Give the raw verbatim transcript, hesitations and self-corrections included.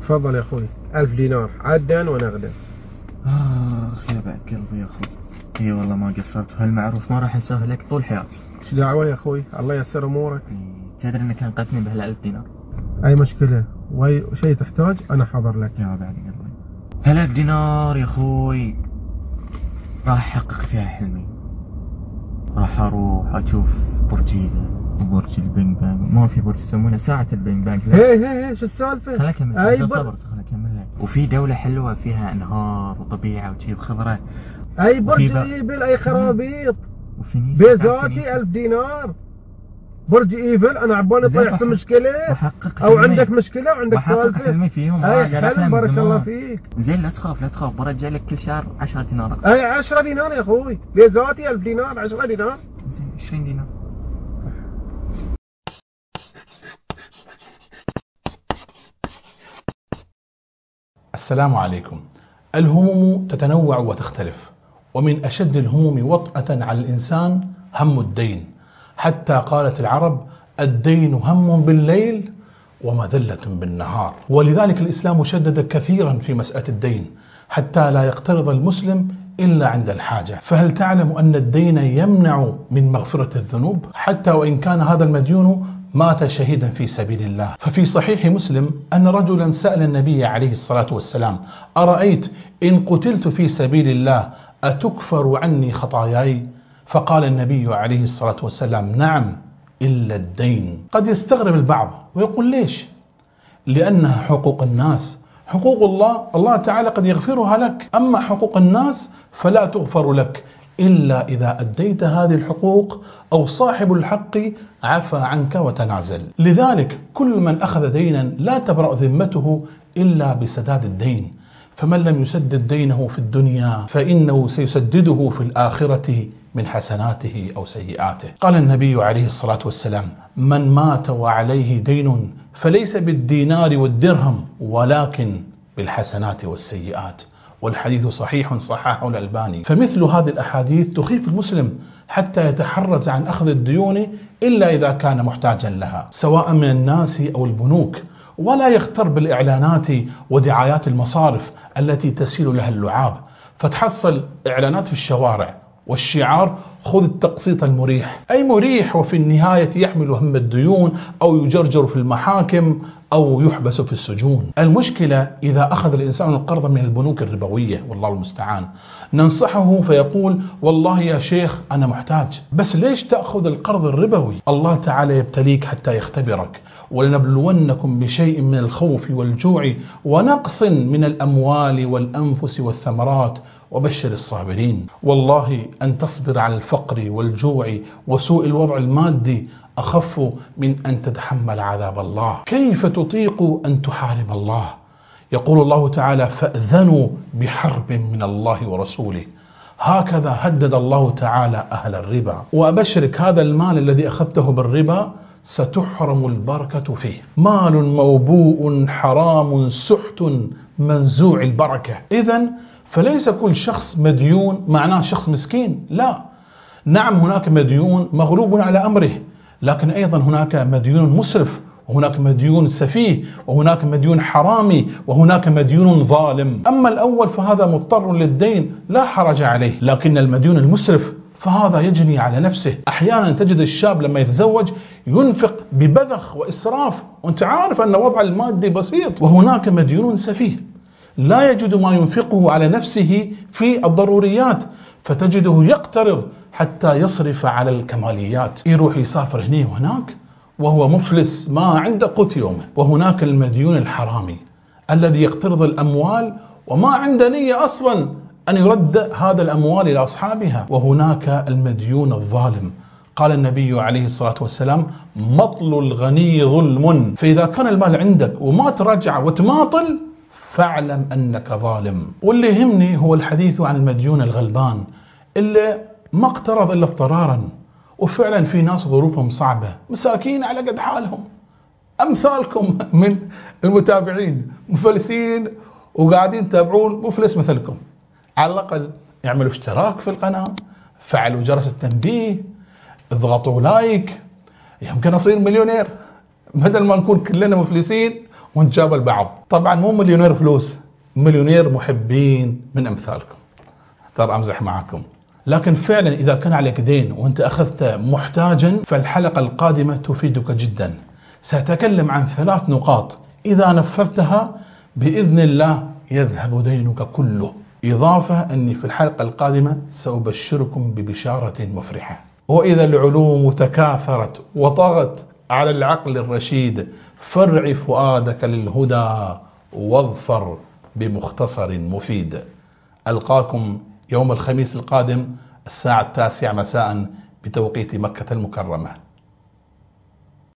تفضل يا اخوي، ألف دينار عدا ونغدا. اخ يا بعد قلبي يا اخوي. اي والله ما قصرت، هالمعروف ما راح انساه لك طول حياتي. ايش دعوة يا اخوي، الله ييسر امورك. تدري انك انقذتني بهالألف دينار. اي مشكلة واي شيء تحتاج انا حاضر لك. يا بعد قلبي هالألف دينار يا اخوي راح احقق فيها حلمي. راح اروح اشوف برج وبرج البينج بانج. ما في برج يسمونه ساعة البينج بانج. هي هي هي شو السالفة؟ خليني اكمل. اي بر... بر... صبر خليني اكمل لك. وفي دولة حلوة فيها انهار وطبيعة وشي وخضرة. اي برج ب... ايفل، اي خرابيط. وفينيس بيزاتي ألف دينار. برج ايفل انا عبالي طيح في مشكلة او عندك مشكلة وعندك سالفة. بحقق حلمي فيهم. اي حلم بارك الله فيك. زين لا تخاف لا تخاف، برجع لك كل شهر عشرة دينار. اي عشرة دينار يا اخوي، بيزاتي ألف دينار عشرة دينار. زين عشرين دينار. السلام عليكم. الهموم تتنوع وتختلف، ومن أشد الهموم وطأة على الإنسان هم الدين، حتى قالت العرب: الدين هم بالليل ومذلة بالنهار. ولذلك الإسلام شدد كثيرا في مسألة الدين، حتى لا يقترض المسلم إلا عند الحاجة. فهل تعلم أن الدين يمنع من مغفرة الذنوب، حتى وإن كان هذا المديون مات شهيدا في سبيل الله؟ ففي صحيح مسلم أن رجلا سأل النبي عليه الصلاة والسلام: أرأيت إن قتلت في سبيل الله أتكفر عني خطاياي؟ فقال النبي عليه الصلاة والسلام: نعم إلا الدين. قد يستغرب البعض ويقول: ليش؟ لأنها حقوق الناس. حقوق الله الله تعالى قد يغفرها لك، أما حقوق الناس فلا تغفر لك إلا إذا أديت هذه الحقوق أو صاحب الحق عفى عنك وتنازل. لذلك كل من أخذ دينا لا تبرأ ذمته إلا بسداد الدين، فمن لم يسدد دينه في الدنيا فإنه سيسدده في الآخرة من حسناته أو سيئاته. قال النبي عليه الصلاة والسلام: من مات وعليه دين فليس بالدينار والدرهم ولكن بالحسنات والسيئات. والحديث صحيح صححه الألباني. فمثل هذه الأحاديث تخيف المسلم حتى يتحرز عن أخذ الديون إلا إذا كان محتاجا لها، سواء من الناس أو البنوك، ولا يغتر بالإعلانات ودعايات المصارف التي تسيل لها اللعاب، فتحصل إعلانات في الشوارع والشعار: خذ التقسيط المريح، أي مريح وفي النهاية يحمل هم الديون أو يجرجر في المحاكم أو يحبس في السجون. المشكلة إذا أخذ الإنسان القرض من البنوك الربوية، والله المستعان، ننصحه فيقول: والله يا شيخ أنا محتاج. بس ليش تأخذ القرض الربوي؟ الله تعالى يبتليك حتى يختبرك: ولنبلونكم بشيء من الخوف والجوع ونقص من الأموال والأنفس والثمرات وبشر الصابرين. والله أن تصبر على الفقر والجوع وسوء الوضع المادي أخف من أن تتحمل عذاب الله. كيف تطيق أن تحارب الله؟ يقول الله تعالى: فأذنوا بحرب من الله ورسوله. هكذا هدد الله تعالى أهل الربا. وأبشرك هذا المال الذي أخذته بالربا ستحرم البركة فيه. مال موبوء حرام سحت منزوع البركة. إذن فليس كل شخص مديون معناه شخص مسكين، لا. نعم هناك مديون مغلوب على أمره، لكن أيضا هناك مديون مسرف، وهناك مديون سفيه، وهناك مديون حرامي، وهناك مديون ظالم. أما الأول فهذا مضطر للدين لا حرج عليه، لكن المديون المسرف فهذا يجني على نفسه. أحيانا تجد الشاب لما يتزوج ينفق ببذخ وإسراف، وانت عارف أن وضع المادي بسيط. وهناك مديون سفيه لا يجد ما ينفقه على نفسه في الضروريات، فتجده يقترض حتى يصرف على الكماليات، يروح يسافر هنا وهناك وهو مفلس ما عنده قوت يومه. وهناك المديون الحرامي الذي يقترض الأموال وما عنده نية أصلا أن يرد هذا الأموال إلى أصحابها. وهناك المديون الظالم. قال النبي عليه الصلاة والسلام: مطل الغني ظلم. فإذا كان المال عندك وما ترجع وتماطل فاعلم أنك ظالم. واللي يهمني هو الحديث عن المديون الغلبان اللي ما اقترض إلا اضطرارا. وفعلا في ناس ظروفهم صعبة، مساكين على قد حالهم، أمثالكم من المتابعين مفلسين وقاعدين تابعون مفلس مثلكم. على الأقل اعملوا اشتراك في القناة، فعلوا جرس التنبيه، اضغطوا لايك، يمكن أصير مليونير بدل ما نكون كلنا مفلسين ونتجابل بعض. طبعا مو مليونير فلوس، مليونير محبين من أمثالكم. ترى أمزح معكم، لكن فعلا إذا كان عليك دين وأنت أخذت محتاجا فالحلقة القادمة تفيدك جدا. سأتكلم عن ثلاث نقاط إذا نفذتها بإذن الله يذهب دينك كله. إضافة أني في الحلقة القادمة سأبشركم ببشارة مفرحة. وإذا العلوم تكاثرت وطغت على العقل الرشيد فارع فؤادك للهدى واظفر بمختصر مفيد. ألقاكم يوم الخميس القادم الساعة التاسعة مساء بتوقيت مكة المكرمة.